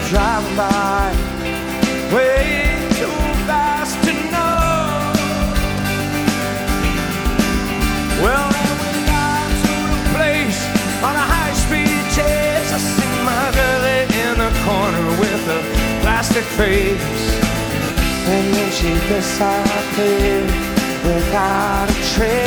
driving by way too fast to know. Well, then we got to the place on a high-speed chase. I see my girlie in the corner with a plastic face, and then she disappeared without a trace.